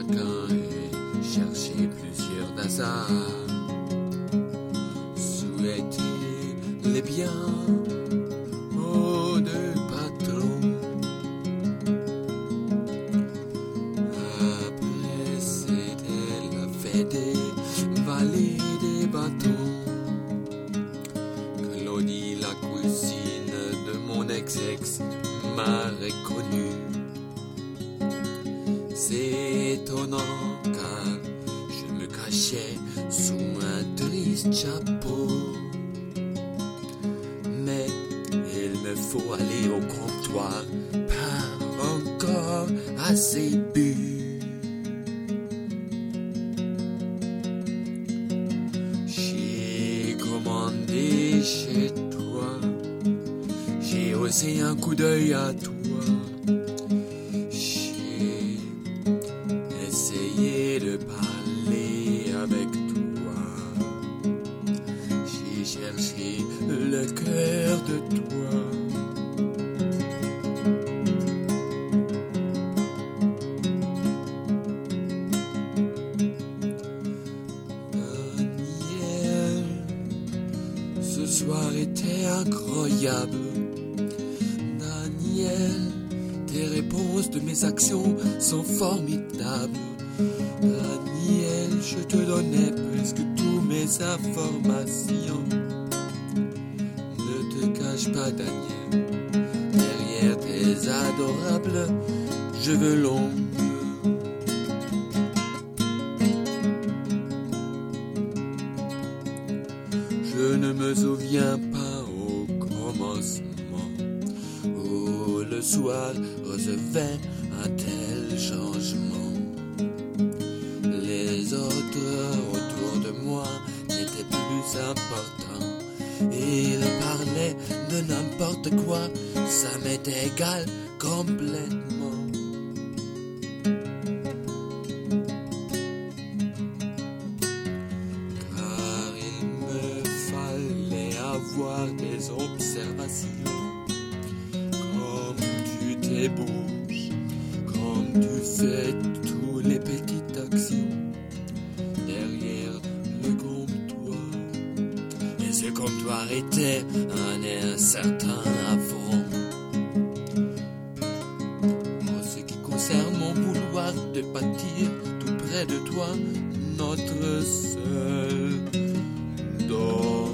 chacun et chercher plusieurs hasards. Souhaiter les biens aux deux patrons. Après c'était la fête des vallées des bâtons. Claudie, la cousine de mon ex-ex, m'a reconnu. C'est étonnant car je me cachais sous un triste chapeau. Mais il me faut aller au comptoir, pas encore assez bu. J'ai commandé chez toi, j'ai osé un coup d'œil à toi. J'ai essayé de parler avec toi. J'ai cherché le cœur de toi. Daniel, ce soir était incroyable. Daniel, tes réponses de mes actions sont formidables. Daniel, je te donnais presque toutes mes informations. Ne te cache pas, Daniel, derrière tes adorables cheveux longs. Je ne me souviens pas au commencement où le soir recevait un tel changement. Les autres autour de moi n'étaient plus importants. Ils parlaient de n'importe quoi, ça m'était égal complètement. Car il me fallait avoir des observations. Comme tu t'ébouches, comme tu fais tous les petites actions derrière le comptoir. Et ce comptoir était un certain affront. En ce qui concerne mon vouloir de bâtir tout près de toi notre seul domaine.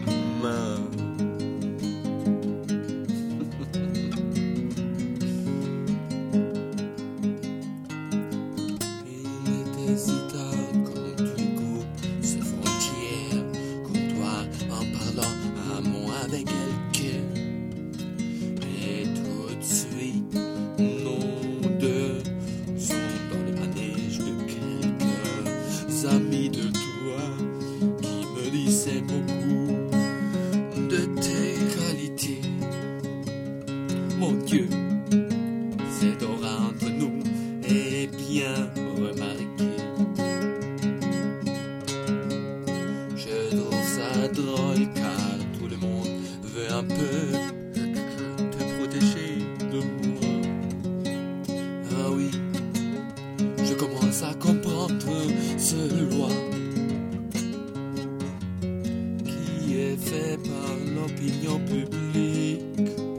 Il était si tard quand tu coupes ces frontières, comptoir en parlant un mot avec quelqu'un. Et tout de suite, nous deux sommes dans le manège de quelques amis de toi qui me disaient beaucoup de tes qualités. Mon Dieu, cette aura entre nous est bien remarquée. Je trouve ça drôle car tout le monde veut un peu te protéger de moi. Ah oui, je commence à comprendre ce loi qui est fait par l'opinion publique.